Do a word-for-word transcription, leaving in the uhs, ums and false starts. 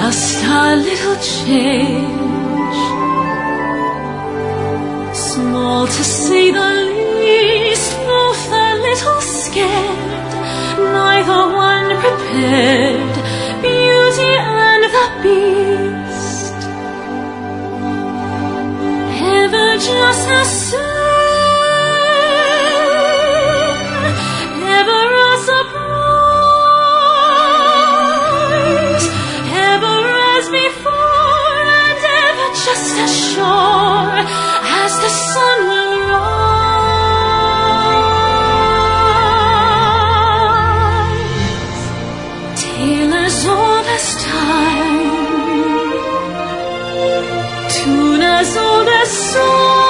just a little change, small to say the least, both a little scared, neither one prepared, Beauty and the Beast. Ever just the same, ever a surprise, ever as before, and ever just as sure as the sun will rise. Tailors all this time, tuners all this song,